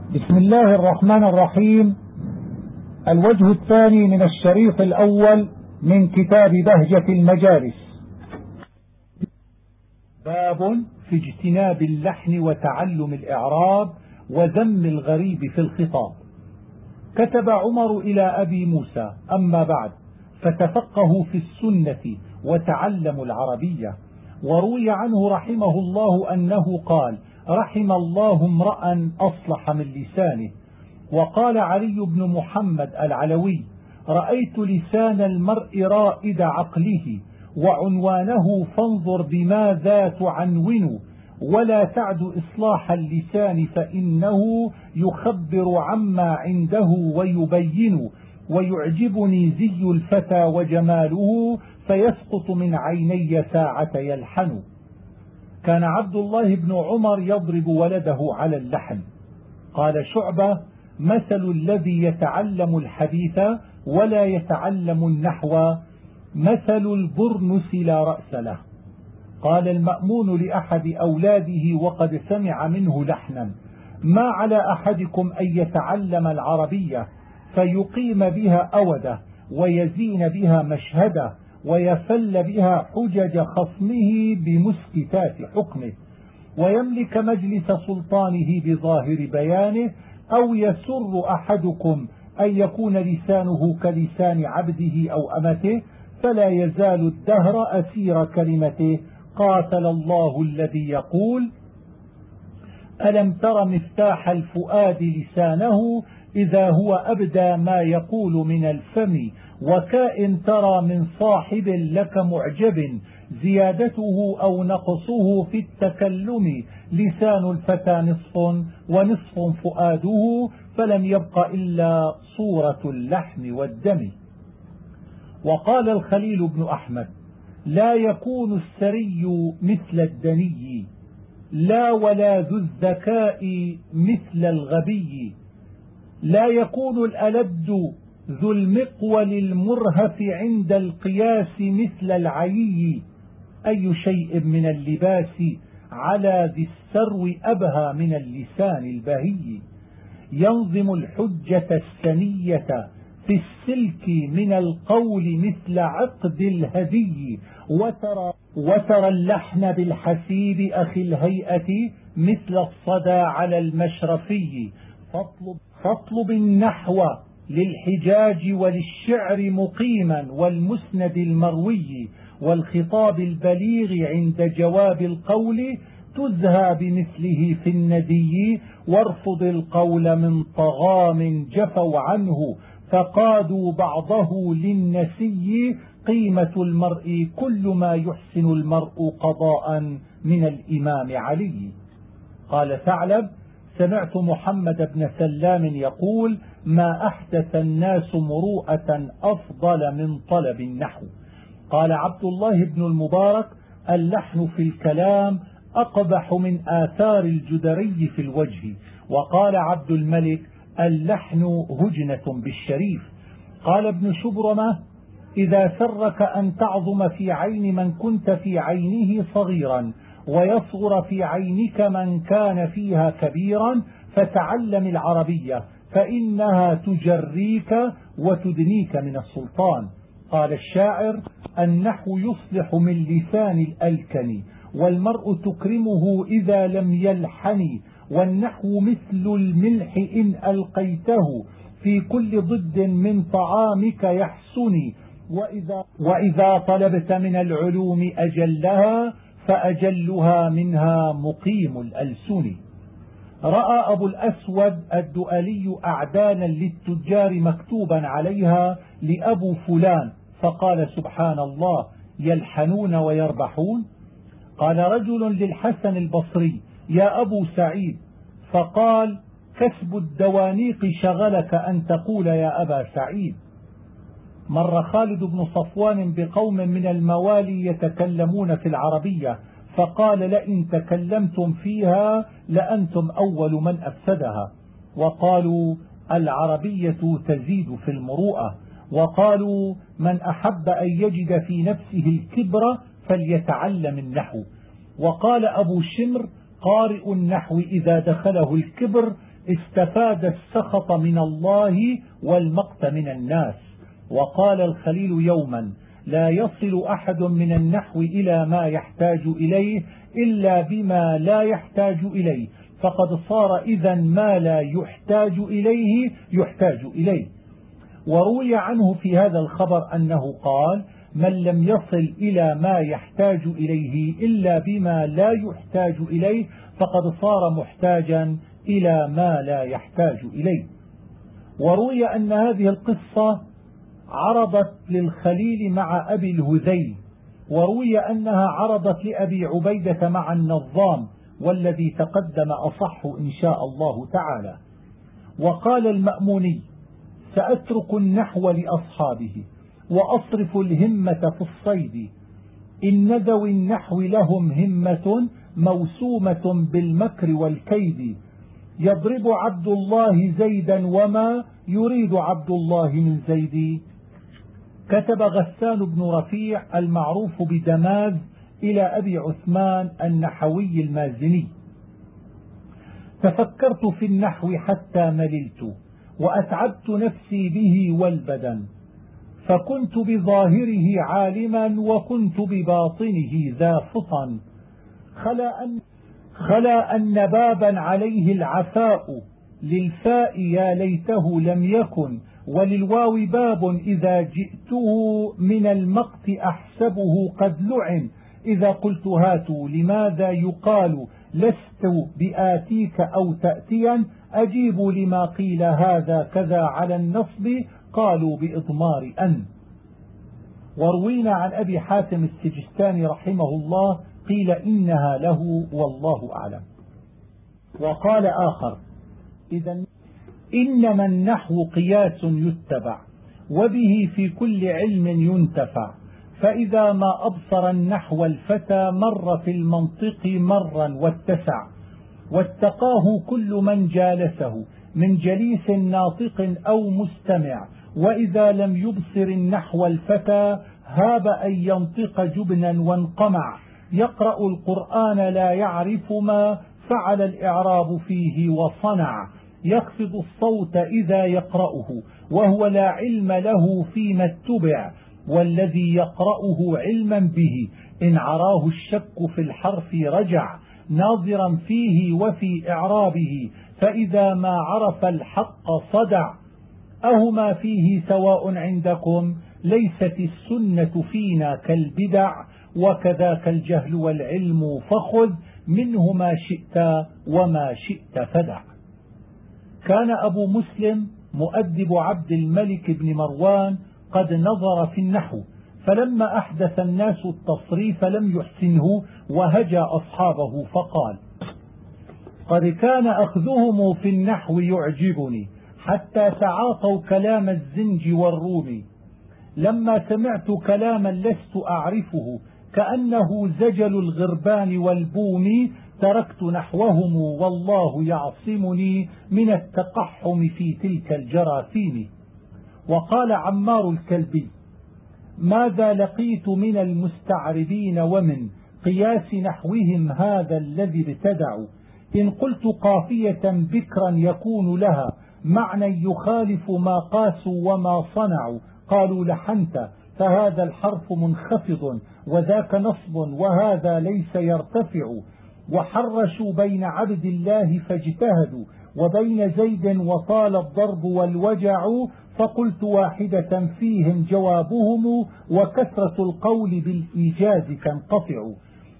بسم الله الرحمن الرحيم. الوجه الثاني من الشريط الأول من كتاب بهجة المجالس. باب في اجتناب اللحن وتعلم الإعراب وذم الغريب في الخطاب. كتب عمر إلى أبي موسى: أما بعد، فتفقهوا في السنة وتعلموا العربية. وروي عنه رحمه الله أنه قال: رحم الله امرأ أصلح من لسانه. وقال علي بن محمد العلوي: رأيت لسان المرء رائد عقله، وعنوانه فانظر بماذا تعنون، ولا تعد إصلاح اللسان فإنه يخبر عما عنده ويبين، ويعجبني زي الفتى وجماله، فيسقط من عيني ساعة يلحن. كان عبد الله بن عمر يضرب ولده على اللحن. قال شعبة: مثل الذي يتعلم الحديث ولا يتعلم النحو مثل البرنس لا رأس له. قال المأمون لأحد أولاده وقد سمع منه لحنا: ما على أحدكم أن يتعلم العربية فيقيم بها أوده، ويزين بها مشهده، ويفل بها حجج خصمه بمسكتات حكمه، ويملك مجلس سلطانه بظاهر بيانه، أو يسر أحدكم أن يكون لسانه كلسان عبده أو أمته، فلا يزال الدهر أسير كلمته. قاتل الله الذي يقول: ألم تر مفتاح الفؤاد لسانه إذا هو أبدى ما يقول من الفم، وكائن ترى من صاحب لك معجب، زيادته أو نقصه في التكلم، لسان الفتى نصف ونصف فؤاده، فلم يبق إلا صورة اللحم والدم. وقال الخليل بن أحمد: لا يكون السري مثل الدني، لا ولا ذو الذكاء مثل الغبي، لا يكون الألد ذو المقول المرهف عند القياس مثل العيي، أي شيء من اللباس على ذي السرو أبهى من اللسان البهي، ينظم الحجة السنية في السلك من القول مثل عقد الهدي، وترى اللحن بالحسيب أخي الهيئة مثل الصدى على المشرفي، فاطلب النحو للحجاج وللشعر مقيما، والمسند المروي والخطاب البليغ عند جواب القول، تزهى بمثله في الندي، وارفض القول من طغام جفوا عنه، فقادوا بعضه للنسي، قيمة المرء كل ما يحسن المرء قضاء من الإمام علي. قال ثعلب: سمعت محمد بن سلام يقول: ما أحدث الناس مروءة أفضل من طلب النحو. قال عبد الله بن المبارك: اللحن في الكلام أقبح من آثار الجدري في الوجه. وقال عبد الملك: اللحن هجنة بالشريف. قال ابن شبرمة: إذا سرك أن تعظم في عين من كنت في عينه صغيرا، ويصغر في عينك من كان فيها كبيرا، فتعلم العربية فإنها تجريك وتدنيك من السلطان. قال الشاعر: النحو يصلح من لسان الألكن، والمرء تكرمه إذا لم يلحن، والنحو مثل الملح إن ألقيته في كل ضد من طعامك يحسن، وإذا طلبت من العلوم أجلها فأجلها منها مقيم الألسن. رأى أبو الأسود الدؤلي أعدانا للتجار مكتوبا عليها لأبو فلان، فقال: سبحان الله، يلحنون ويربحون؟ قال رجل للحسن البصري: يا أبو سعيد، فقال: كسب الدوانيق شغلك أن تقول يا أبا سعيد. مر خالد بن صفوان بقوم من الموالي يتكلمون في العربية، فقال: لئن تكلمتم فيها لأنتم أول من أفسدها. وقالوا: العربية تزيد في المروءة. وقالوا: من أحب أن يجد في نفسه الكبر فليتعلم النحو. وقال أبو شمر: قارئ النحو إذا دخله الكبر استفاد السخط من الله والمقت من الناس. وقال الخليل يوما: لا يصل أحد من النحو إلى ما يحتاج إليه إلا بما لا يحتاج إليه، فقد صار إذن ما لا يحتاج إليه يحتاج إليه. وروي عنه في هذا الخبر أنه قال: من لم يصل إلى ما يحتاج إليه إلا بما لا يحتاج إليه فقد صار محتاجا إلى ما لا يحتاج إليه. وروي أن هذه القصة عرضت للخليل مع أبي الهذيل، وروي أنها عرضت لأبي عبيدة مع النظام، والذي تقدم أصح إن شاء الله تعالى. وقال المأموني: سأترك النحو لأصحابه وأصرف الهمة في الصيد، إن ذوي النحو لهم همة موسومة بالمكر والكيد، يضرب عبد الله زيدا وما يريد عبد الله من زيد. كتب غسان بن رفيع المعروف بدماز إلى أبي عثمان النحوي المازني: تفكرت في النحو حتى مللت، وأتعبت نفسي به والبدن، فكنت بظاهره عالما وكنت بباطنه ذا فطن، خلا أن بابا عليه العفاء، للفاء يا ليته لم يكن، وللواو باب إذا جئته من المقت أحسبه قد لعن، إذا قلت هاتوا لماذا يقال لست بآتيك أو تأتيا، أجيب لما قيل هذا كذا على النصب، قالوا بإضمار أن. وروينا عن أبي حاتم السجستاني رحمه الله قيل إنها له والله أعلم. وقال آخر: إنما النحو قياس يتبع، وبه في كل علم ينتفع، فإذا ما أبصر النحو الفتى مر في المنطق مرا واتسع، واتقاه كل من جالسه من جليس ناطق أو مستمع، وإذا لم يبصر النحو الفتى هاب أن ينطق جبنا وانقمع، يقرأ القرآن لا يعرف ما فعل الإعراب فيه وصنع، يخفض الصوت إذا يقرأه وهو لا علم له فيما اتبع، والذي يقرأه علما به إن عراه الشك في الحرف رجع، ناظرا فيه وفي إعرابه، فإذا ما عرف الحق صدع، أهما فيه سواء عندكم، ليست السنة فينا كالبدع، وكذاك الجهل والعلم، فخذ منه ما شئت وما شئت فدع. كان أبو مسلم مؤدب عبد الملك بن مروان قد نظر في النحو، فلما أحدث الناس التصريف لم يحسنه وهجى أصحابه فقال: قد كان أخذهم في النحو يعجبني حتى تعاطوا كلام الزنج والروم، لما سمعت كلاما لست أعرفه كأنه زجل الغربان والبوم، تركت نحوهم والله يعصمني من التقحم في تلك الجراثيم. وقال عمار الكلبي: ماذا لقيت من المستعربين ومن قياس نحوهم هذا الذي ابتدعوا، إن قلت قافية بكرا يكون لها معنى يخالف ما قاسوا وما صنعوا، قالوا لحنت، فهذا الحرف منخفض وذاك نصب وهذا ليس يرتفع، وحرشوا بين عبد الله فاجتهدوا وبين زيد وطال الضرب والوجع، فقلت واحدة فيهم جوابهم، وكثرة القول بالإيجاز تنقطع،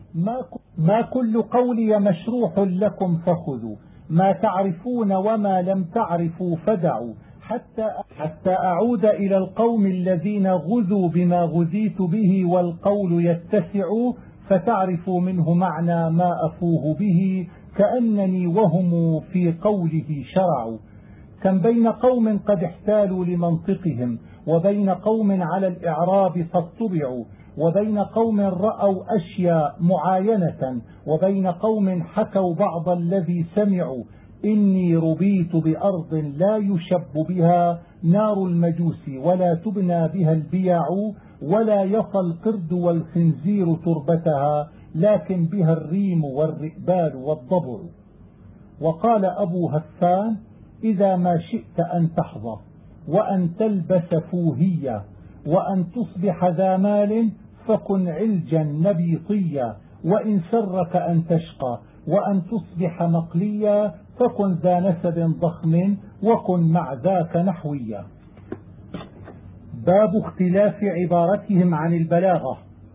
ما كل قولي مشروح لكم فخذوا، ما تعرفون وما لم تعرفوا فدعوا، حتى أعود إلى القوم الذين غذوا بما غذيت به والقول يتسع، فتعرفوا منه معنى ما أفوه به، كأنني وهم في قوله شرعوا. كم بين قوم قد احتالوا لمنطقهم، وبين قوم على الإعراب فاطبعوا، وبين قوم رأوا أشياء معاينة، وبين قوم حكوا بعض الذي سمعوا، إني ربيت بأرض لا يشب بها نار المجوس ولا تبنى بها البيع، ولا يطى القرد والخنزير تربتها، لكن بها الريم والرئبال والضبع. وقال أبو هفان: إذا ما شئت أن تحظى وأن تلبس فوهية وأن تصبح ذا مال فكن علجا نبيطيا، وإن سرك أن تشقى وأن تصبح مقليا فكن ذا نسب ضخم وكن مع ذاك نحويا. باب اختلاف عبارتهم عن البلاغة.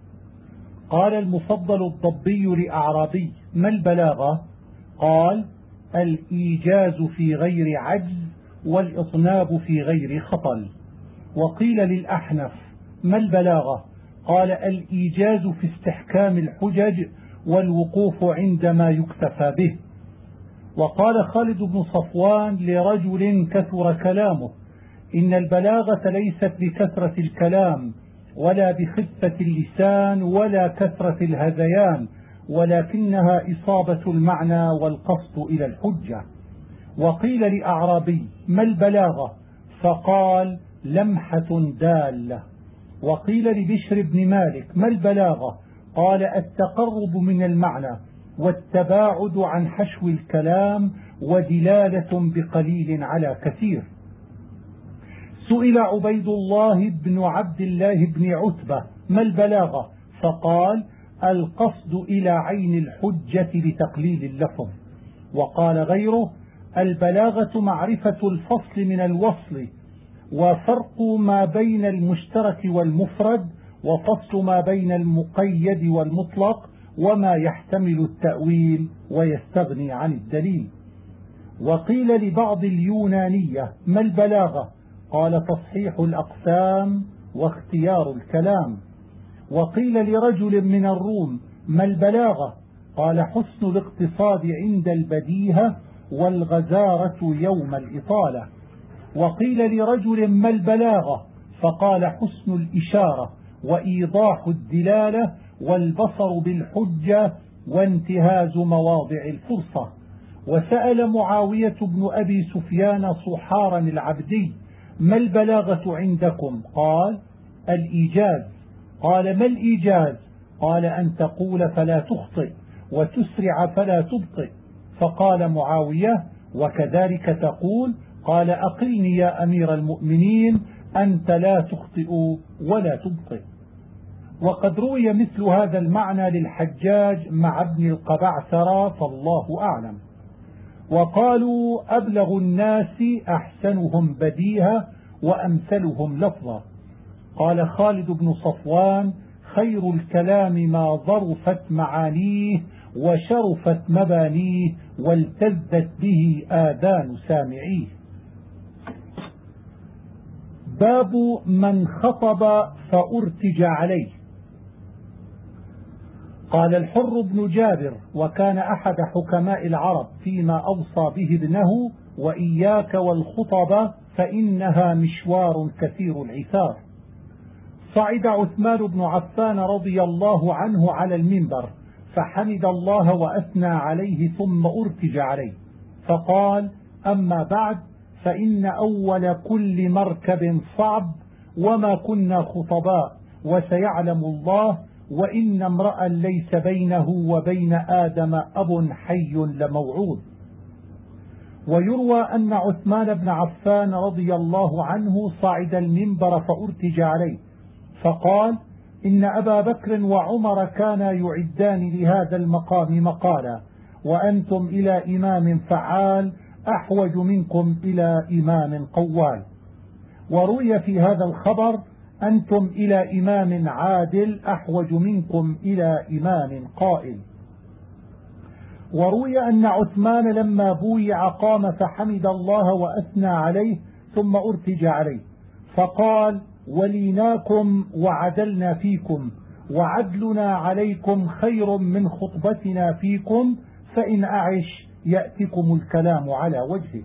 قال المفضل الضبي لأعرابي: ما البلاغة؟ قال: الإيجاز في غير عجز والإطناب في غير خطل. وقيل للأحنف: ما البلاغة؟ قال: الإيجاز في استحكام الحجج والوقوف عندما يكتفى به. وقال خالد بن صفوان لرجل كثر كلامه: إن البلاغة ليست بكثرة الكلام ولا بخفة اللسان ولا كثرة الهذيان، ولكنها إصابة المعنى والقصد إلى الحجة. وقيل لأعرابي: ما البلاغة؟ فقال: لمحة دالة. وقيل لبشر بن مالك: ما البلاغة؟ قال: التقرب من المعنى والتباعد عن حشو الكلام ودلالة بقليل على كثير. سئل عبيد الله بن عبد الله بن عتبة: ما البلاغة؟ فقال: القصد إلى عين الحجة بتقليل اللفظ. وقال غيره: البلاغة معرفة الفصل من الوصل، وفرق ما بين المشترك والمفرد، وفصل ما بين المقيد والمطلق، وما يحتمل التأويل ويستغني عن الدليل. وقيل لبعض اليونانية: ما البلاغة؟ قال: تصحيح الأقسام واختيار الكلام. وقيل لرجل من الروم: ما البلاغة؟ قال: حسن الاقتصاد عند البديهة والغزارة يوم الإطالة. وقيل لرجل: ما البلاغة؟ فقال: حسن الإشارة وإيضاح الدلالة والبصر بالحجة وانتهاز مواضع الفرصة. وسأل معاوية بن أبي سفيان صحارا العبدي: ما البلاغة عندكم؟ قال: الإيجاز. قال: ما الإيجاز؟ قال: أن تقول فلا تخطئ وتسرع فلا تبطئ. فقال معاوية: وكذلك تقول؟ قال: أقلني يا أمير المؤمنين، أنت لا تخطئ ولا تبطئ. وقد روي مثل هذا المعنى للحجاج مع ابن القبعثرة، فالله أعلم. وقالوا: أبلغ الناس أحسنهم بديهة وأمثلهم لفظا. قال خالد بن صفوان: خير الكلام ما ظرفت معانيه وشرفت مبانيه والتذت به آذان سامعيه. باب من خطب فأرتج عليه. قال الحر بن جابر: وكان أحد حكماء العرب فيما أوصى به ابنه: وإياك والخطب فإنها مشوار كثير العثار. صعد عثمان بن عفان رضي الله عنه على المنبر فحمد الله وأثنى عليه ثم أرتج عليه فقال: أما بعد، فإن أول كل مركب صعب، وما كنا خطباء، وسيعلم الله، وإن امرأ ليس بينه وبين آدم أب حي لموعود. ويروى أن عثمان بن عفان رضي الله عنه صعد المنبر فأرتج عليه فقال: إن أبا بكر وعمر كانا يعدان لهذا المقام مقالا، وأنتم إلى إمام فعال أحوج منكم إلى إمام قوال. وروي في هذا الخبر: أنتم إلى إمام عادل أحوج منكم إلى إمام قائل. وروي أن عثمان لما بويع قام فحمد الله وأثنى عليه ثم أرتج عليه فقال: وليناكم وعدلنا فيكم، وعدلنا عليكم خير من خطبتنا فيكم، فإن أعش يأتكم الكلام على وجهه.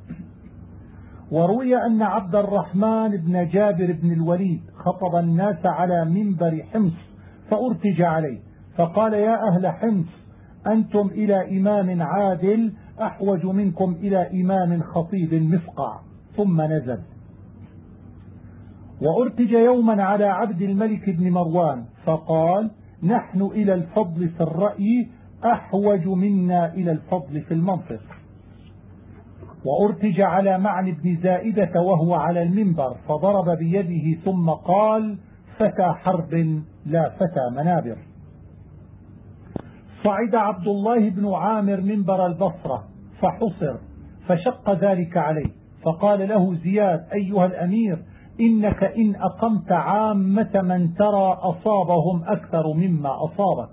وروي أن عبد الرحمن بن جابر بن الوليد خطب الناس على منبر حمص فأرتج عليه فقال: يا أهل حمص، أنتم إلى إمام عادل أحوج منكم إلى إمام خطيب مفقع، ثم نزل. وأرتج يوما على عبد الملك بن مروان فقال: نحن إلى الفضل في الرأي أحوج منا إلى الفضل في المنطق. وأرتج على معن بن زائدة وهو على المنبر فضرب بيده ثم قال: فتى حرب لا فتى منابر. صعد عبد الله بن عامر منبر البصرة فحصر، فشق ذلك عليه، فقال له زياد: أيها الأمير، إنك إن أقمت عامة من ترى أصابهم أكثر مما أصابك.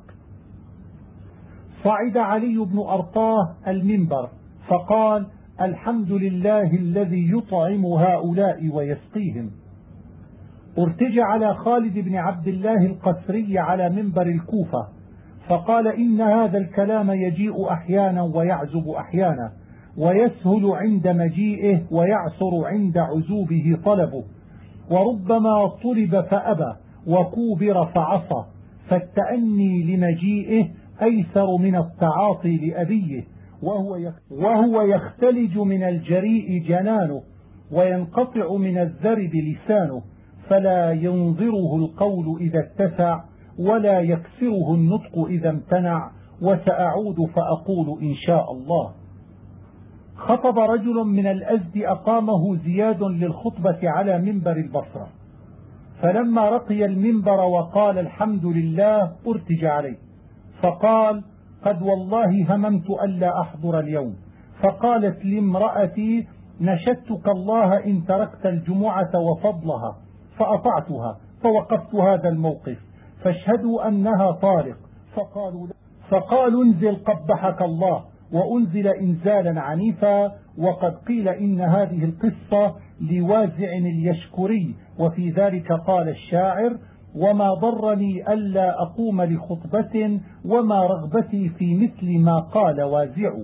صعد علي بن أرطاه المنبر فقال: الحمد لله الذي يطعم هؤلاء ويسقيهم. ارتج على خالد بن عبد الله القسري على منبر الكوفة فقال: إن هذا الكلام يجيء أحيانا ويعزب أحيانا، ويسهل عند مجيئه ويعسر عند عزوبه طلبه، وربما طلب فأبى وكوبر فعصى، فالتأني لمجيئه أيسر من التعاطي لأبيه، وهو يختلج من الجريء جنانه، وينقطع من الذرب لسانه، فلا ينظره القول إذا اتسع، ولا يكسره النطق إذا امتنع، وسأعود فأقول إن شاء الله. خطب رجل من الأزد أقامه زياد للخطبة على منبر البصرة، فلما رقي المنبر وقال الحمد لله ارتج عليه، فقال: قد والله هممت ألا أحضر اليوم. فقالت لامرأتي: نشدتك الله إن تركت الجمعة وفضلها، فأطعتها فوقفت هذا الموقف، فاشهدوا أنها طارق. فقالوا انزل قبحك الله، وأنزل إنزالا عنيفا. وقد قيل إن هذه القصة لوازع اليشكري، وفي ذلك قال الشاعر: وما ضرني ألا أقوم لخطبة، وما رغبتي في مثل ما قال وازع.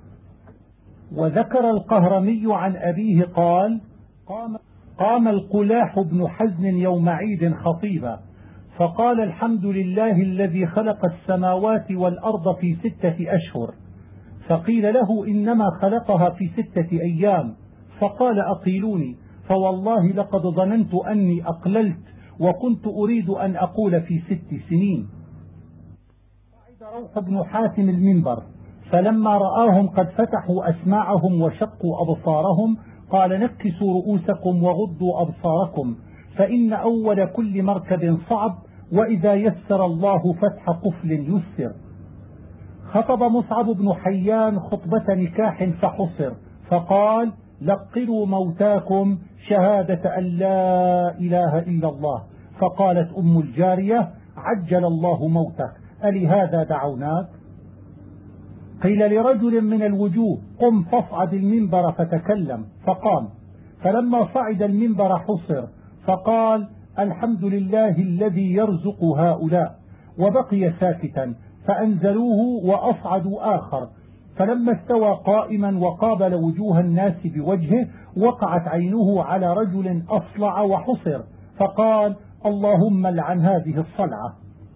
وذكر القهرمي عن أبيه قال: قام القلاح بن حزن يوم عيد خطيبا فقال: الحمد لله الذي خلق السماوات والأرض في 6 أشهر. فقيل له: إنما خلقها في 6 أيام. فقال: أقيلوني، فوالله لقد ظننت أني أقللت، وكنت أريد أن أقول في 6 سنين. صعد روح بن حاتم المنبر فلما رآهم قد فتحوا أسماعهم وشقوا أبصارهم قال: نكسوا رؤوسكم وغضوا أبصاركم، فإن أول كل مركب صعب، وإذا يسر الله فتح قفل يسر. خطب مصعب بن حيان خطبة نكاح فحصر، فقال: لقروا موتاكم شهادة أن لا إله إلا الله. فقالت أم الجارية: عجل الله موتك، ألهذا دعوناك؟ قيل لرجل من الوجوه: قم فاصعد المنبر فتكلم، فقام، فلما صعد المنبر حصر، فقال: الحمد لله الذي يرزق هؤلاء، وبقي ساكتا، فأنزلوه وأصعدوا آخر، فلما استوى قائما وقابل وجوه الناس بوجهه وقعت عينه على رجل أصلع وحصر، فقال: اللهم لعن هذه الصلعة.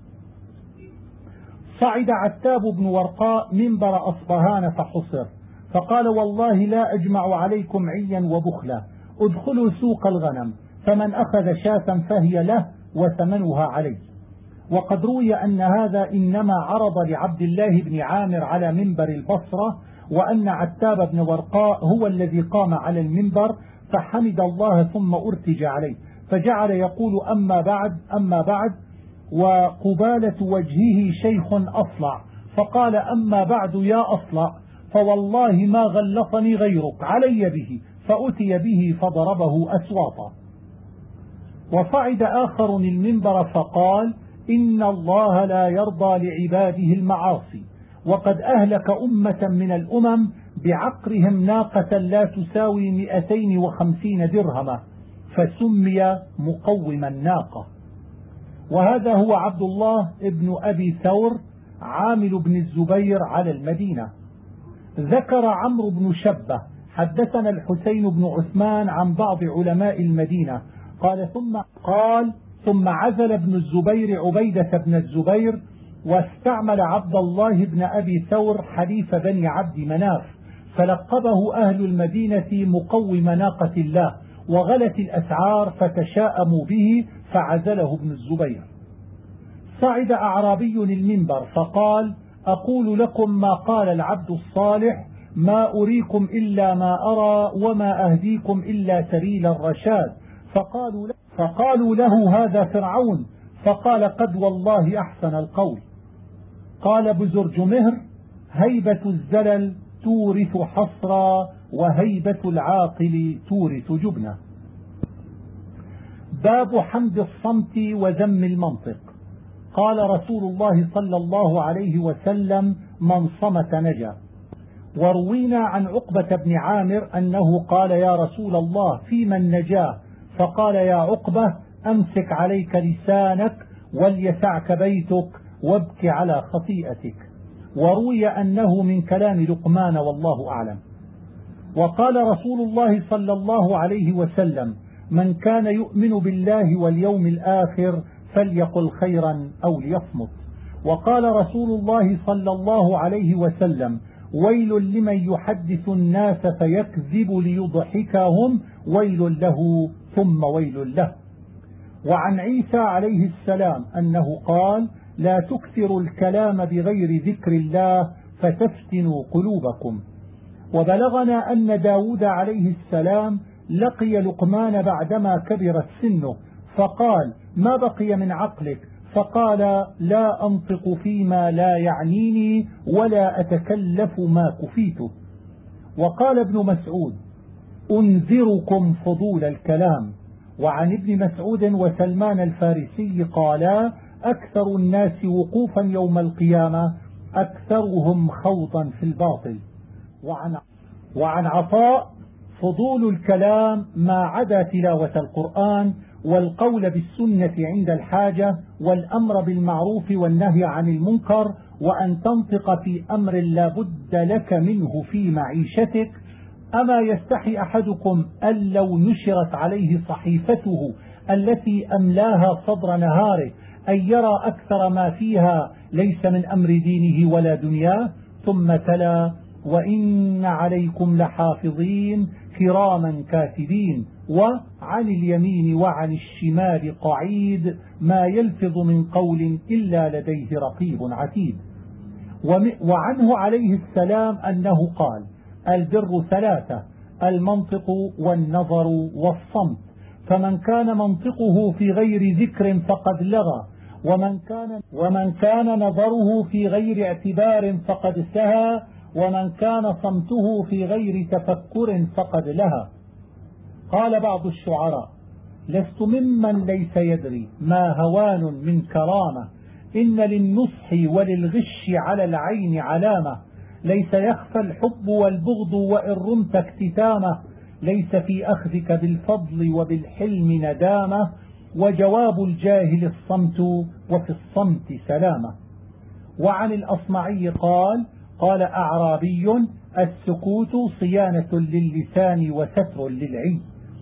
صعد عتاب بن ورقاء منبر أصبهان فحصر، فقال: والله لا أجمع عليكم عيا وبخلا، ادخلوا سوق الغنم، فمن أخذ شاة فهي له وثمنها عليه. وقد روي أن هذا إنما عرض لعبد الله بن عامر على منبر البصرة، وأن عتاب بن ورقاء هو الذي قام على المنبر فحمد الله ثم أرتج عليه، فجعل يقول: أما بعد أما بعد، وقبالة وجهه شيخ أصلع، فقال: أما بعد يا أصلع، فوالله ما غلطني غيرك، علي به، فأتي به فضربه أسواطا. وصعد آخر المنبر فقال: إن الله لا يرضى لعباده المعاصي، وقد أهلك أمة من الأمم بعقرهم ناقة لا تساوي 250 درهما، فسمي مقوم الناقة. وهذا هو عبد الله ابن أبي ثور عامل بن الزبير على المدينة. ذكر عمرو بن شبة: حدثنا الحسين بن عثمان عن بعض علماء المدينة قال ثم عزل ابن الزبير عبيدة بن الزبير، واستعمل عبد الله بن أبي ثور حليف بني عبد مناف، فلقبه أهل المدينة مقوم ناقة الله، وغلت الأسعار فتشاءموا به فعزله ابن الزبير. صعد أعرابي المنبر فقال: أقول لكم ما قال العبد الصالح: ما أريكم إلا ما أرى وما أهديكم إلا سبيل الرشاد. فقالوا له هذا فرعون، فقال قد والله أحسن القول. قال بزرجمهر هيبة الزلل تورث حصرا وهيبة العاقل تورث جبنا. باب حمد الصمت وذم المنطق. قال رسول الله صلى الله عليه وسلم من صمت نجا. وروينا عن عقبة بن عامر أنه قال يا رسول الله في من نجاه؟ فقال يا عقبة أمسك عليك لسانك وليسعك بيتك وابك على خطيئتك. وروي أنه من كلام لقمان والله أعلم. وقال رسول الله صلى الله عليه وسلم من كان يؤمن بالله واليوم الآخر فليقل خيرا أو ليصمت. وقال رسول الله صلى الله عليه وسلم ويل لمن يحدث الناس فيكذب ليضحكهم ويل له ثم ويل له. وعن عيسى عليه السلام أنه قال لا تكثروا الكلام بغير ذكر الله فتفتنوا قلوبكم. وبلغنا أن داود عليه السلام لقي لقمان بعدما كبرت سنه فقال ما بقي من عقلك؟ فقال لا أنطق فيما لا يعنيني ولا أتكلف ما كفيته. وقال ابن مسعود أنذركم فضول الكلام. وعن ابن مسعود وسلمان الفارسي قالا أكثر الناس وقوفا يوم القيامة أكثرهم خوضا في الباطل. وعن عطاء فضول الكلام ما عدا تلاوة القرآن والقول بالسنة عند الحاجة والأمر بالمعروف والنهي عن المنكر وأن تنطق في أمر لا بد لك منه في معيشتك. أما يستحي أحدكم أن لو نشرت عليه صحيفته التي أملاها صدر نهاره أن يرى أكثر ما فيها ليس من أمر دينه ولا دنياه. ثم تلا وإن عليكم لحافظين كراما كاتبين وعن اليمين وعن الشمال قعيد ما يلفظ من قول إلا لديه رقيب عتيد. وعنه عليه السلام أنه قال البر ثلاثة المنطق والنظر والصمت فمن كان منطقه في غير ذكر فقد لغى ومن كان نظره في غير اعتبار فقد سهى ومن كان صمته في غير تفكر فقد لهى. قال بعض الشعراء لست ممن ليس يدري ما هوان من كرامة إن للنصح وللغش على العين علامة ليس يخفى الحب والبغض وإن رمت اكتتامة ليس في أخذك بالفضل وبالحلم ندامة وجواب الجاهل الصمت وفي الصمت سلامة. وعن الأصمعي قال أعرابي السكوت صيانة للسان وستر للعي.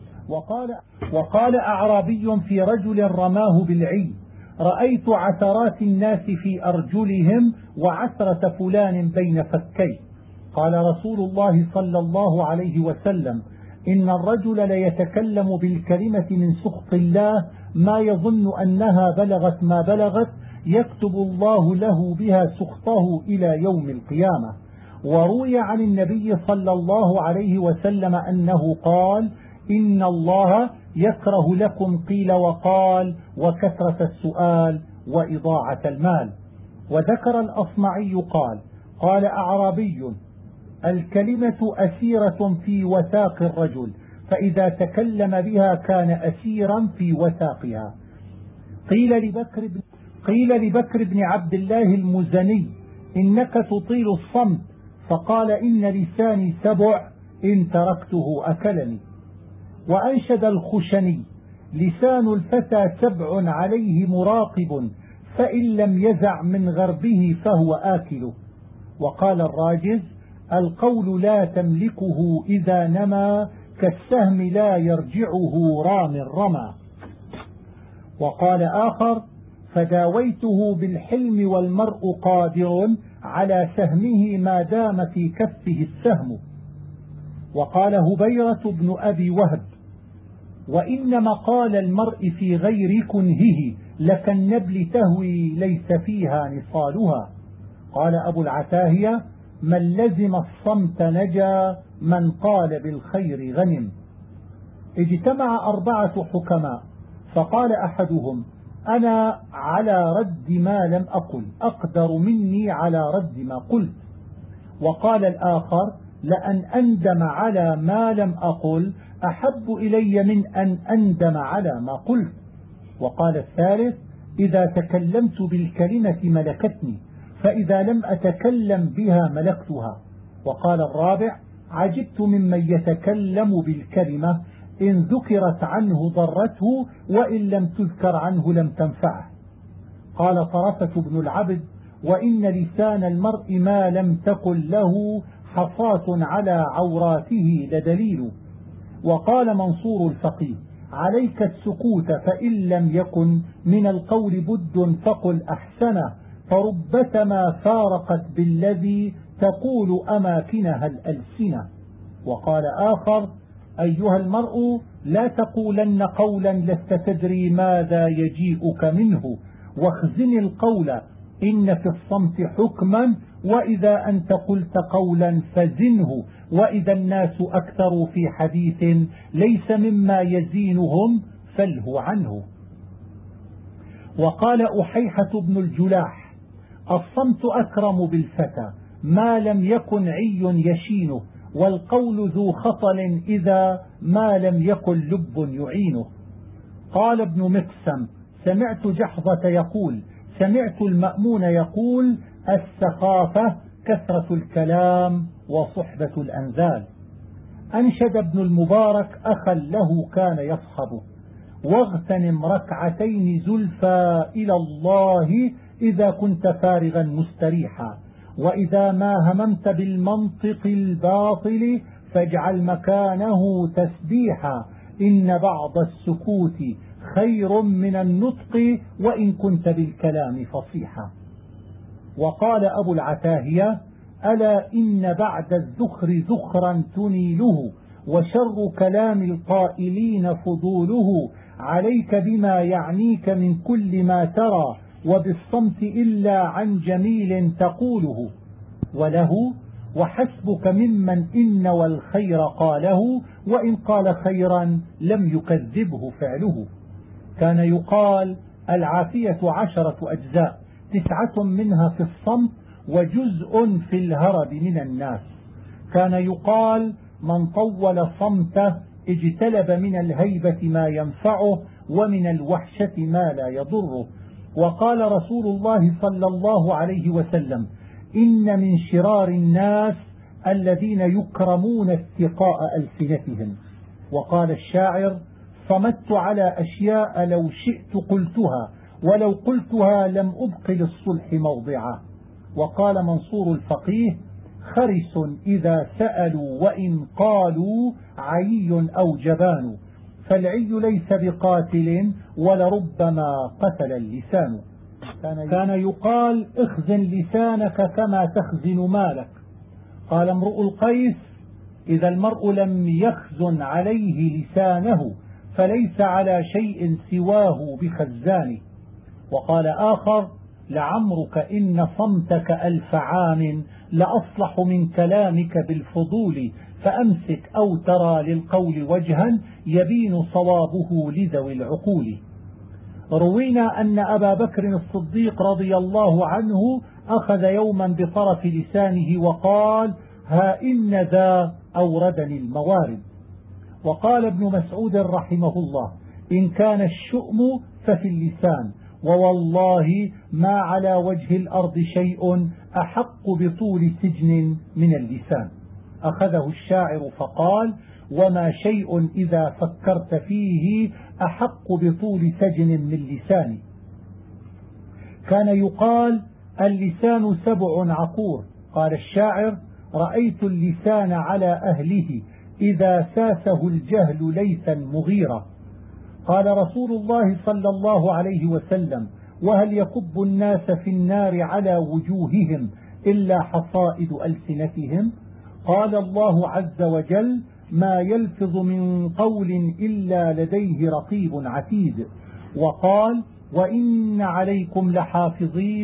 وقال أعرابي في رجل رماه بالعي رأيت عثرات الناس في أرجلهم وعثرة فلان بين فكيه. قال رسول الله صلى الله عليه وسلم إن الرجل ليتكلم بالكلمة من سخط الله ما يظن أنها بلغت ما بلغت يكتب الله له بها سخطه إلى يوم القيامة. وروي عن النبي صلى الله عليه وسلم أنه قال إن الله يكره لكم قيل وقال وكثرة السؤال وإضاعة المال. وذكر الأصمعي قال أعرابي الكلمة أسيرة في وثاق الرجل فإذا تكلم بها كان أسيرا في وثاقها. قيل لبكر بن عبد الله المزني إنك تطيل الصمت فقال إن لساني سبع إن تركته أكلني. وأنشد الخشني لسان الفتى سبع عليه مراقب فإن لم يزع من غربه فهو آكله. وقال الراجز القول لا تملكه إذا نما كالسهم لا يرجعه رام الرمى. وقال آخر فداويته بالحلم والمرء قادر على سهمه ما دام في كفه السهم. وقال هبيرة بن أبي وهب وإن مقال المرء في غير كنهه لكالنبل تهوي ليس فيها نصالها. قال أبو العتاهية من لزم الصمت نجا، من قال بالخير غنم. اجتمع 4 حكماء، فقال أحدهم: أنا على رد ما لم أقل، أقدر مني على رد ما قلت. وقال الآخر: لأن أندم على ما لم أقل أحب إلي من أن أندم على ما قلت. وقال الثالث: إذا تكلمت بالكلمة ملكتني، فإذا لم أتكلم بها ملكتها. وقال الرابع: عجبت ممن يتكلم بالكلمة إن ذكرت عنه ضرته، وإن لم تذكر عنه لم تنفعه. قال طرفة بن العبد: وإن لسان المرء ما لم تقل له حصاة على عوراته لدليل. وقال منصور الفقيه: عليك السكوت، فإن لم يكن من القول بد فقل أحسنه، فربما فارقت بالذي تقول أماكنها الألسنة. وقال آخر: أيها المرء لا تقولن قولا لست تدري ماذا يجيئك منه، واخزن القول إن في الصمت حكما، وإذا أنت قلت قولا فزنه، وإذا الناس أكثروا في حديث ليس مما يزينهم فله عنه. وقال أحيحة بن الجلاح: الصمت أكرم بالفتى ما لم يكن عي يشينه، والقول ذو خطل إذا ما لم يكن لب يعينه. قال ابن مقسم: سمعت جحظة يقول: سمعت المأمون يقول: السخافة كثرة الكلام وصحبة الأنذال. أنشد ابن المبارك أخا له كان يصحبه: واغتنم ركعتين زلفى إلى الله إذا كنت فارغا مستريحا، وإذا ما هممت بالمنطق الباطل فاجعل مكانه تسبيحا، إن بعض السكوت خير من النطق وإن كنت بالكلام فصيحا. وقال أبو العتاهية: ألا إن بعد الذخر ذخرا تنيله، وشر كلام القائلين فضوله، عليك بما يعنيك من كل ما ترى، وبالصمت إلا عن جميل تقوله. وله: وحسبك ممن إن والخير قاله، وإن قال خيرا لم يكذبه فعله. كان يقال: العافية 10 أجزاء، 9 منها في الصمت، وجزء في الهرب من الناس. كان يقال: من طول صمته اجتلب من الهيبة ما ينفعه، ومن الوحشة ما لا يضره. وقال رسول الله صلى الله عليه وسلم: إن من شرار الناس الذين يكرمون اتقاء ألسنتهم. وقال الشاعر: صمت على أشياء لو شئت قلتها، ولو قلتها لم أبق للصلح موضعا. وقال منصور الفقيه: خرس إذا سألوا وإن قالوا عي أو جبان، فالعي ليس بقاتل ولربما قتل اللسان. كان يقال: اخزن لسانك كما تخزن مالك. قال امرؤ القيس: إذا المرء لم يخزن عليه لسانه فليس على شيء سواه بخزانه. وقال آخر: لعمرك إن صمتك 1000 عام لأصلح من كلامك بالفضول، فأمسك أو ترى للقول وجها يبين صوابه لذوي العقول. روينا أن أبا بكر الصديق رضي الله عنه أخذ يوما بطرف لسانه وقال: ها إن ذا أوردني الموارد. وقال ابن مسعود رحمه الله: إن كان الشؤم ففي اللسان، ووالله ما على وجه الأرض شيء أحق بطول سجن من اللسان. أخذه الشاعر فقال: وما شيء إذا فكرت فيه أحق بطول سجن من لسان. كان يقال: اللسان 7 عقور. قال الشاعر: رأيت اللسان على أهله إذا ساسه الجهل ليثا مغيرا. قال رسول الله صلى الله عليه وسلم: وهل يكب الناس في النار على وجوههم إلا حصائد ألسنتهم؟ قال الله عز وجل: ما يلفظ من قول إلا لديه رقيب عتيد. وقال: وإن عليكم لحافظين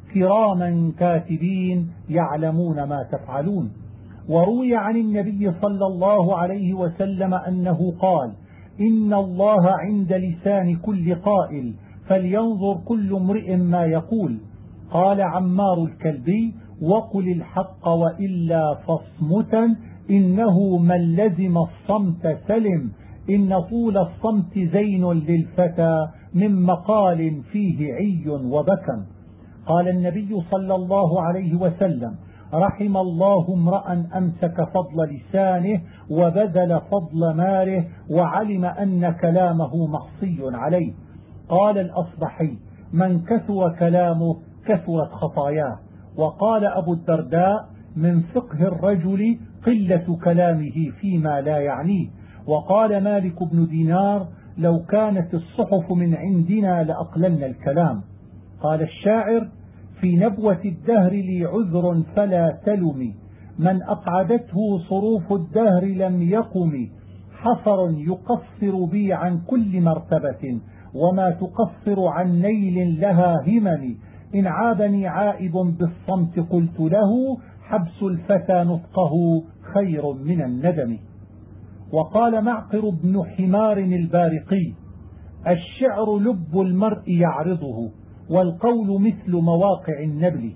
كراما كاتبين يعلمون ما تفعلون. وروي عن النبي صلى الله عليه وسلم أنه قال: إن الله عند لسان كل قائل فلينظر كل امرئ ما يقول. قال عمار الكلبي: وقل الحق وإلا فاصمتا، إنه من لزم الصمت سلم، إن طول الصمت زين للفتى من مقال فيه عي وبكم. قال النبي صلى الله عليه وسلم: رحم الله امرأ أمسك فضل لسانه وبذل فضل ماله وعلم أن كلامه محصي عليه. قال الأصبحي: من كثر كلامه كثرت خطاياه. وقال أبو الدرداء: من فقه الرجل قلة كلامه فيما لا يعنيه. وقال مالك بن دينار: لو كانت الصحف من عندنا لأقللنا الكلام. قال الشاعر: في نبوة الدهر لي عذر فلا تلمي، من أقعدته صروف الدهر لم يقم، حفر يقصر بي عن كل مرتبة وما تقصر عن نيل لها همم، إن عابني عائب بالصمت قلت له حبس الفتى نطقه خير من الندم. وقال معقر بن حمار البارقي: الشعر لب المرء يعرضه، والقول مثل مواقع النبل.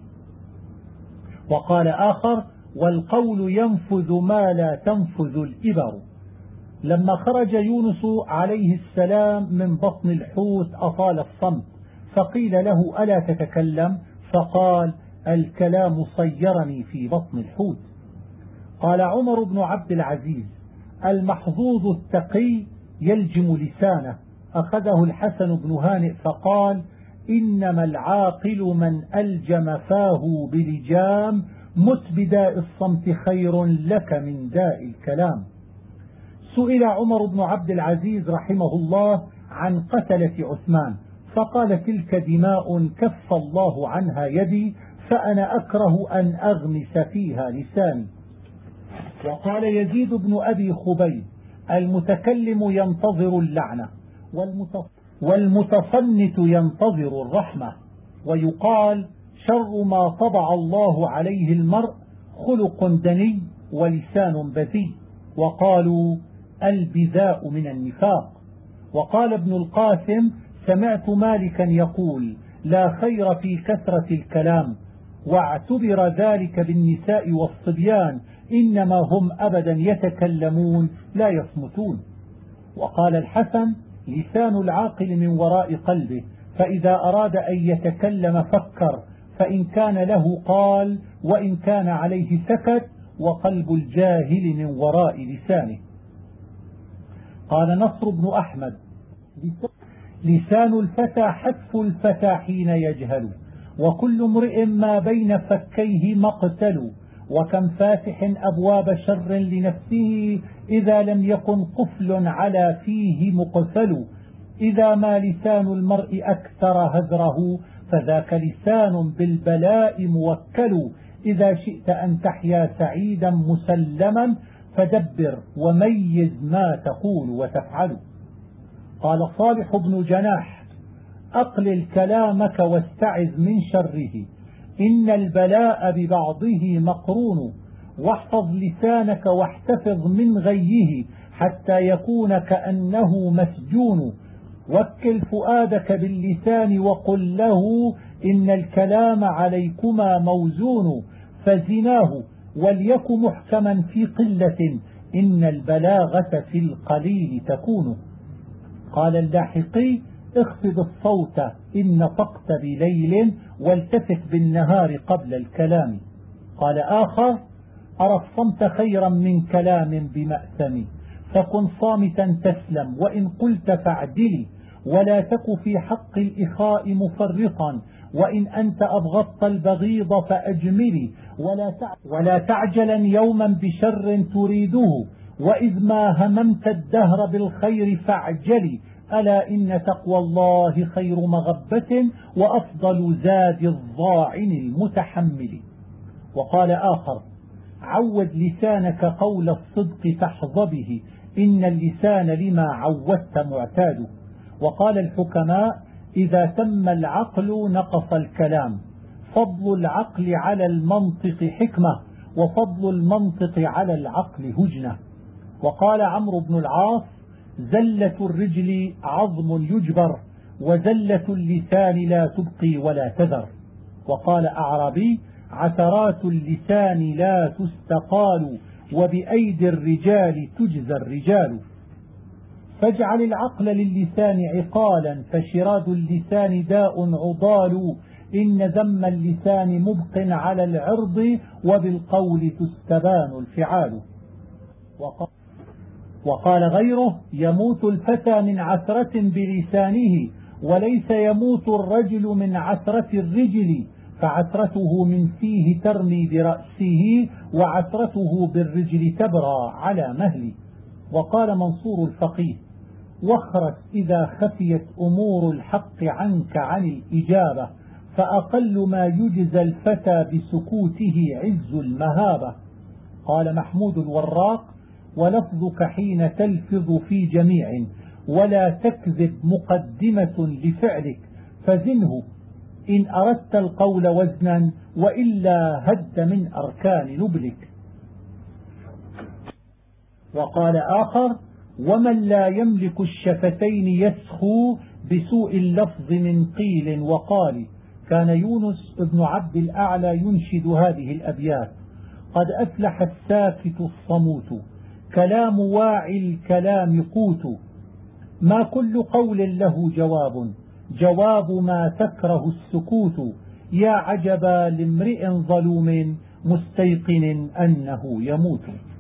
وقال آخر: والقول ينفذ ما لا تنفذ الإبر. لما خرج يونس عليه السلام من بطن الحوت أطال الصمت، فقيل له: ألا تتكلم؟ فقال: الكلام صيرني في بطن الحوت. قال عمر بن عبد العزيز: المحظوظ التقي يلجم لسانه. أخذه الحسن بن هانئ فقال: إنما العاقل من ألجم فاه بلجام، مت بداء الصمت خير لك من داء الكلام. سئل عمر بن عبد العزيز رحمه الله عن قتلة عثمان، فقال: تلك دماء كف الله عنها يدي، فأنا أكره أن أغمس فيها لساني. وقال يزيد بن أبي خبيب: المتكلم ينتظر اللعنة، والمتصنت ينتظر الرحمة. ويقال: شر ما طبع الله عليه المرء خلق دني ولسان بذيء. وقالوا: البذاء من النفاق. وقال ابن القاسم: سمعت مالكا يقول: لا خير في كثرة الكلام، واعتبر ذلك بالنساء والصبيان، إنما هم أبدا يتكلمون لا يصمتون. وقال الحسن: لسان العاقل من وراء قلبه، فإذا أراد أن يتكلم فكر، فإن كان له قال، وإن كان عليه سكت، وقلب الجاهل من وراء لسانه. قال نصر بن أحمد: لسان الفتى حتف الفتى حين يجهل، وكل امرئ ما بين فكيه مقتل، وكم فاتح أبواب شر لنفسه إذا لم يكن قفل على فيه مقفل. إذا ما لسان المرء أكثر هزره، فذاك لسان بالبلاء موكل. إذا شئت أن تحيا سعيدا مسلما، فدبر وميز ما تقول وتفعل. قال صالح بن جناح: أقلل كلامك واستعذ من شره، إن البلاء ببعضه مقرون، واحفظ لسانك واحتفظ من غيه، حتى يكون كأنه مسجون. وكل فؤادك باللسان وقل له، إن الكلام عليكما موزون، فزناه وليك محكما في قلة، إن البلاغة في القليل تكون. قال اللاحقي: اخفض الصوت إن نطقت بليل، والتفت بالنهار قبل الكلام. قال آخر: أرى الصمت خيرا من كلام بمأثم، فكن صامتا تسلم، وإن قلت فاعدلي، ولا تك في حق الإخاء مفرطا، وإن أنت أبغضت البغيض فأجملي، ولا تعجلا يوما بشر تريده، وإذ ما هممت الدهر بالخير فاعجلي، ألا إن تقوى الله خير مغبة، وأفضل زاد الضاعن المتحمل. وقال آخر: عود لسانك قول الصدق تحظ به، إن اللسان لما عودت معتاد. وقال الحكماء: إذا تم العقل نقص الكلام، فضل العقل على المنطق حكمة، وفضل المنطق على العقل هجنة. وقال عمرو بن العاص: زلة الرجل عظم يجبر، وزلة اللسان لا تبقي ولا تذر. وقال أعرابي: عثرات اللسان لا تستقال، وبأيدي الرجال تجزى الرجال. فاجعل العقل للسان عقالا، فشراد اللسان داء عضال، إن ذم اللسان مبق على العرض، وبالقول تستبان الفعال. وقال غيره: يموت الفتى من عثرة بلسانه، وليس يموت الرجل من عثرة الرجل، فعثرته من فيه ترمي برأسه، وعثرته بالرجل تبرى على مهله. وقال منصور الفقيه: واخرس إذا خفيت أمور الحق عنك عن الإجابة، فأقل ما يجزى الفتى بسكوته عز المهابة. قال محمود الوراق: ولفظك حين تلفظ في جميع، ولا تكذب مقدمة لفعلك، فزنه إن أردت القول وزنا، وإلا هد من أركان نبلك. وقال آخر: ومن لا يملك الشفتين يسخو بسوء اللفظ من قيل وقال. كان يونس بن عبد الأعلى ينشد هذه الأبيات: قد أفلح الساكت الصموت، كلام واعي الكلام قوت، ما كل قول له جواب، جواب ما تكره السكوت، يا عجبا لامرئ ظلوم مستيقن أنه يموت.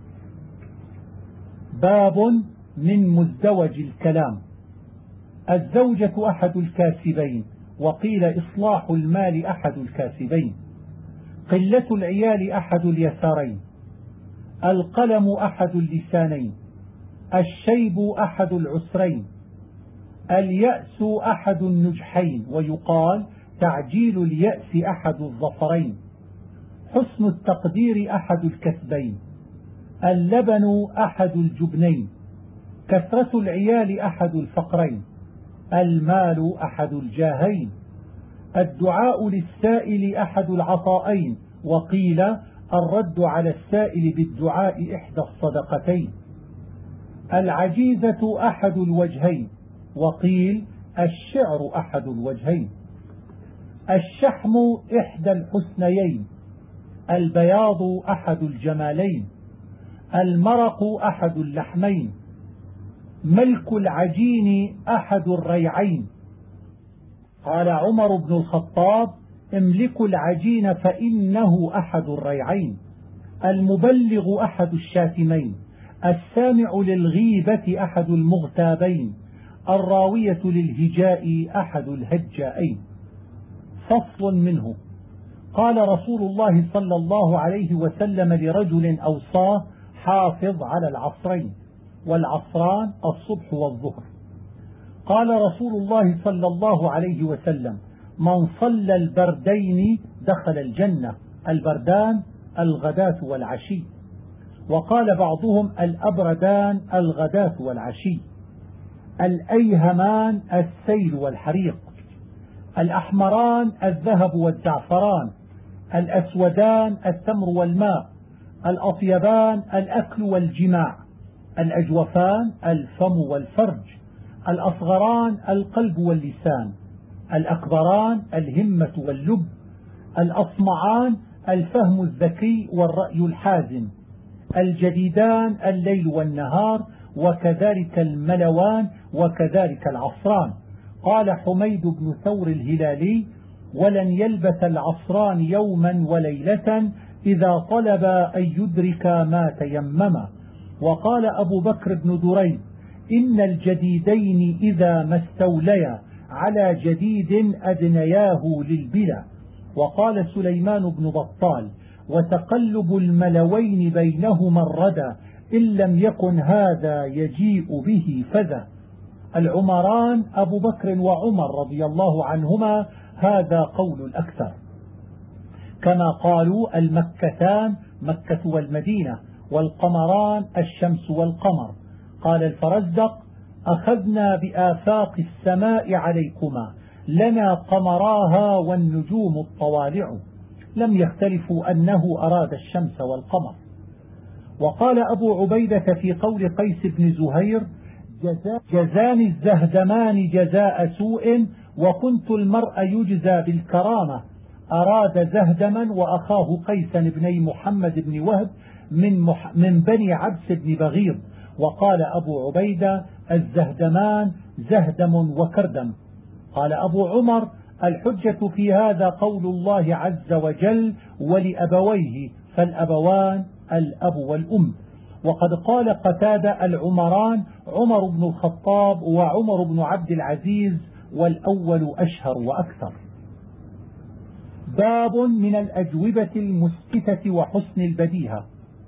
باب من مزدوج الكلام. الزوجة أحد الكاسبين، وقيل إصلاح المال أحد الكاسبين. قلة العيال أحد اليسارين. القلم أحد اللسانين. الشيب أحد العسرين. اليأس أحد النجحين، ويقال تعجيل اليأس أحد الظفرين. حسن التقدير أحد الكسبين. اللبن أحد الجبنين. كثرة العيال أحد الفقرين. المال أحد الجاهين. الدعاء للسائل أحد العطائين، وقيل الرد على السائل بالدعاء إحدى الصدقتين. العجيزة أحد الوجهين، وقيل الشعر أحد الوجهين. الشحم إحدى الحسنيين. البياض أحد الجمالين. المرق أحد اللحمين. ملك العجين أحد الريعين. قال عمر بن الخطاب: املكوا العجين فإنه أحد الريعين. المبلغ أحد الشاتمين. السامع للغيبة أحد المغتابين. الراوية للهجاء أحد الهجائين. فصل منه. قال رسول الله صلى الله عليه وسلم لرجل أوصاه: حافظ على العصرين، والعصران الصبح والظهر. قال رسول الله صلى الله عليه وسلم: من صلى البردين دخل الجنة. البردان الغداة والعشي. وقال بعضهم: الأبردان الغداة والعشي. الأيهمان السيل والحريق. الأحمران الذهب والزعفران. الأسودان التمر والماء. الأطيبان الأكل والجماع. الأجوفان الفم والفرج. الأصغران القلب واللسان. الأكبران الهمة واللب. الأصمعان الفهم الذكي والرأي الحازم. الجديدان الليل والنهار، وكذلك الملوان، وكذلك العصران. قال حميد بن ثور الهلالي: ولن يلبث العصران يوما وليلة إذا طلب أن يدرك ما تيمم. وقال أبو بكر بن دريد: إن الجديدين إذا ما استوليا على جديد أدنياه للبلا. وقال سليمان بن بطال: وتقلب الملوين بينهما الردى، إن لم يكن هذا يجيء به فذا. العمران أبو بكر وعمر رضي الله عنهما، هذا قول الأكثر. كما قالوا: المكتان مكة والمدينة، والقمران الشمس والقمر. قال الفرزدق: أخذنا بآفاق السماء عليكما، لنا قمراها والنجوم الطوالع. لم يختلفوا أنه أراد الشمس والقمر. وقال أبو عبيدة في قول قيس بن زهير: جزاني الزهدمان جزاء سوء وكنت المرء يجزى بالكرامة. أراد زهدما وأخاه قيسا بن محمد بن وهب من بني عبس بن بغيض. وقال أبو عبيدة: الزهدمان زهدم وكردم. قال أبو عمر: الحجة في هذا قول الله عز وجل: ولأبويه، فالأبوان الأب والأم. وقد قال قتادة: العمران عمر بن الخطاب وعمر بن عبد العزيز، والأول أشهر وأكثر. باب من الأجوبة المسكتة وحسن البديهة.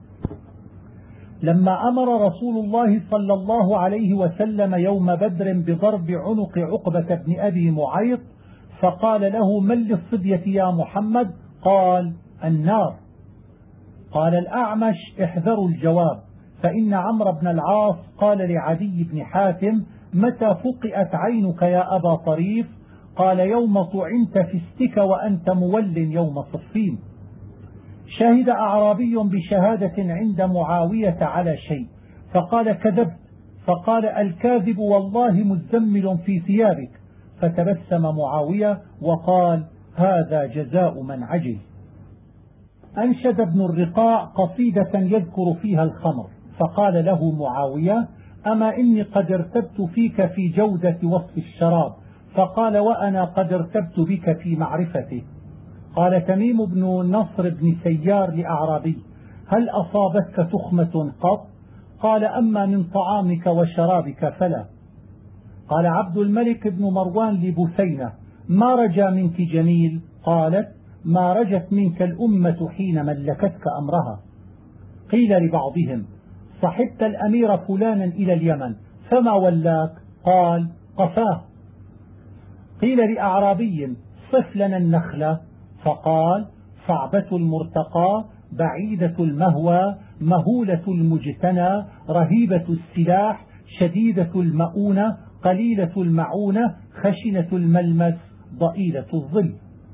لما أمر رسول الله صلى الله عليه وسلم يوم بدر بضرب عنق عقبة بن أبي معيط، فقال له: من للصبية يا محمد؟ قال: النار. قال الأعمش: احذروا الجواب، فإن عمرو بن العاص قال لعدي بن حاتم: متى فقئت عينك يا أبا طريف؟ قال: يوم طعنت في استك وأنت مول يوم صفين. شهد أعرابي بشهادة عند معاوية على شيء، فقال: كذبت. فقال: الكاذب والله مزمل في ثيابك. فتبسم معاوية وقال: هذا جزاء من عجز. أنشد ابن الرقاع قصيدة يذكر فيها الخمر، فقال له معاوية: أما إني قد ارتبت فيك في جودة وصف الشراب. فقال: وأنا قد ارتبت بك في معرفته. قال تميم بن نصر بن سيار لأعرابي: هل أصابتك تخمة قط؟ قال: أما من طعامك وشرابك فلا. قال عبد الملك بن مروان لبثينة: ما رجا منك جميل؟ قالت: ما رجت منك الأمة حين ملكتك أمرها. قيل لبعضهم: صحبت الأمير فلانا إلى اليمن فما ولاك؟ قال: قفاه. قيل لأعرابي: صف لنا النخلة. فقال: صعبة المرتقى، بعيدة المهوى، مهولة المجتنى، رهيبة السلاح، شديدة المؤونة، قليلة المعونة، خشنة الملمس، ضئيلة الظل.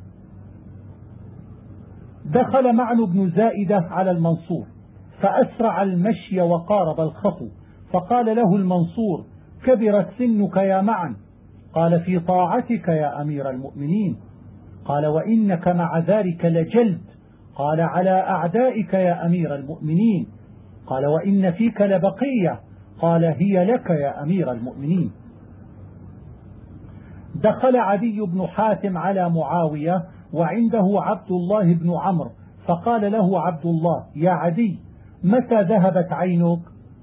دخل معن بن زائدة على المنصور فأسرع المشي وقارب الخطو، فقال له المنصور: كبرت سنك يا معن. قال: في طاعتك يا أمير المؤمنين. قال: وإنك مع ذلك لجلد. قال: على أعدائك يا أمير المؤمنين. قال: وإن فيك لبقية. قال: هي لك يا أمير المؤمنين. دخل عدي بن حاتم على معاوية وعنده عبد الله بن عمرو، فقال له عبد الله: يا عدي، متى ذهبت عينك؟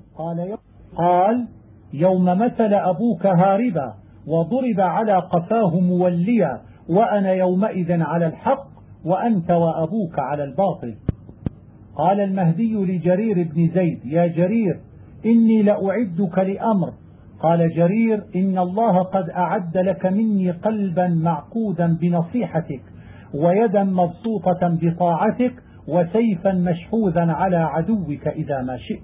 قال: يوم مثل أبوك هاربا وضرب على قفاه موليا، وأنا يومئذ على الحق وأنت وأبوك على الباطل. قال المهدي لجرير بن زيد: يا جرير، إني لأعدك لأمر. قال جرير: إن الله قد أعد لك مني قلبا معقودا بنصيحتك، ويدا مبسوطة بطاعتك، وسيفا مشحوذا على عدوك إذا ما شئت.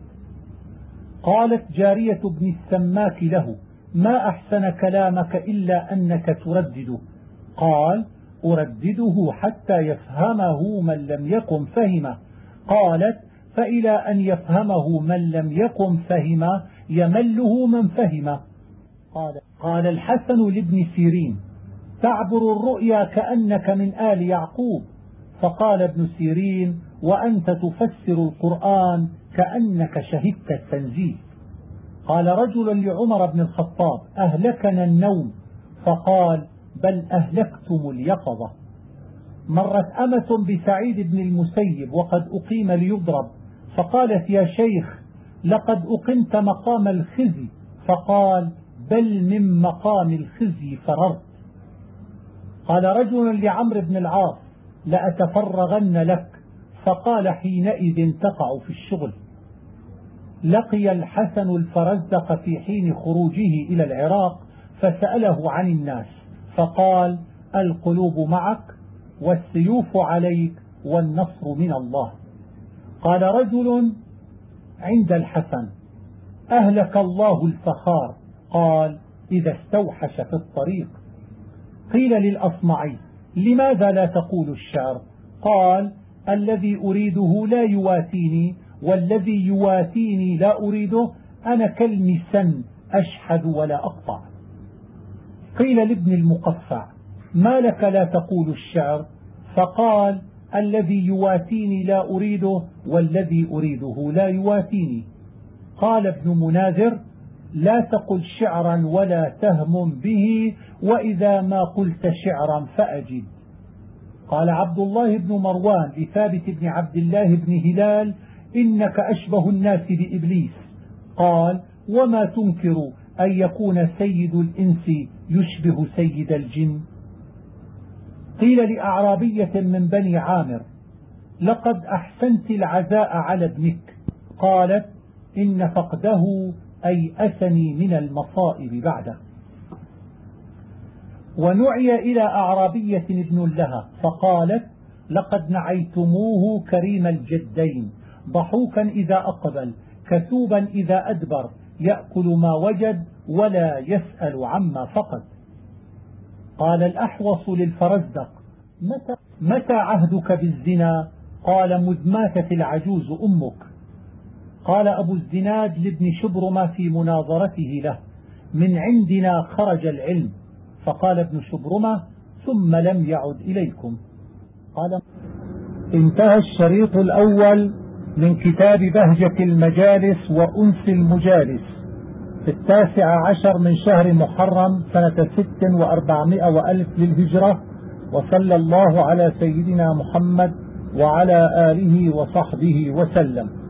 قالت جارية بن السماك له: ما أحسن كلامك إلا أنك تردده. قال: أردده حتى يفهمه من لم يكن فهمه. قالت: فإلى أن يفهمه من لم يكن فهمه يمله من فهمه. قال الحسن لابن سيرين: تعبر الرؤيا كأنك من آل يعقوب. فقال ابن سيرين: وأنت تفسر القرآن كأنك شهدت التنزيل. قال رجل لعمر بن الخطاب: أهلكنا النوم. فقال: بل أهلكتم اليقظة. مرت أمة بسعيد بن المسيب وقد أقيم ليضرب، فقالت: يا شيخ، لقد أقمت مقام الخزي. فقال: بل من مقام الخزي فررت. قال رجل لعمرو بن العاص: لأتفرغن لك. فقال: حينئذ تقع في الشغل. لقي الحسن الفرزدق في حين خروجه إلى العراق فسأله عن الناس، فقال: القلوب معك والسيوف عليك والنصر من الله. قال رجل عند الحسن: أهلك الله الفخار. قال: إذا استوحش في الطريق. قيل للأصمعي: لماذا لا تقول الشعر؟ قال: الذي أريده لا يواتيني، والذي يواتيني لا أريده، أنا كالمسن أشحذ ولا أقطع. قيل لابن المقفع: ما لك لا تقول الشعر؟ فقال: الذي يواتيني لا أريده، والذي أريده لا يواتيني. قال ابن مناذر: لا تقل شعرا ولا تهم به، وإذا ما قلت شعرا فأجد. قال عبد الله بن مروان لثابت بن عبد الله بن هلال: إنك أشبه الناس بإبليس. قال: وما تنكر أن يكون سيد الإنس يشبه سيد الجن؟ قيل لأعرابية من بني عامر: لقد أحسنت العزاء على ابنك. قالت: إن فقده أيأسني من المصائب بعده. ونعي إلى أعرابية ابن لها فقالت: لقد نعيتموه كريم الجدين، ضحوكا إذا أقبل، كثوبا إذا أدبر، يأكل ما وجد ولا يسأل عما فقد. قال الأحوص للفرزدق: متى عهدك بالزنا؟ قال: مذ ماتت العجوز أمك. قال أبو الزناد لابن شبرمة في مناظرته له: من عندنا خرج العلم. فقال ابن شبرمة: ثم لم يعد إليكم. قال: انتهى الشريط الأول من كتاب بهجة المجالس وأنس المجالس في 19 من شهر محرم سنة 4600 للهجرة، وصلى الله على سيدنا محمد وعلى آله وصحبه وسلم.